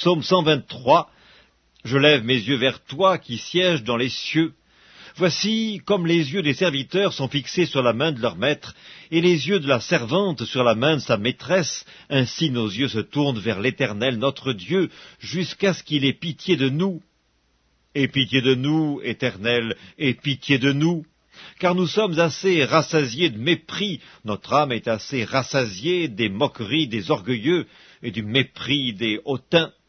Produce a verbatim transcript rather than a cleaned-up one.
Psaume cent vingt-trois. Je lève mes yeux vers toi qui sièges dans les cieux. Voici comme les yeux des serviteurs sont fixés sur la main de leur maître, et les yeux de la servante sur la main de sa maîtresse, ainsi nos yeux se tournent vers l'Éternel notre Dieu, jusqu'à ce qu'il ait pitié de nous. Aie pitié de nous, Éternel, aie pitié de nous, car nous sommes assez rassasiés de mépris, notre âme est assez rassasiée des moqueries des orgueilleux et du mépris des hautains.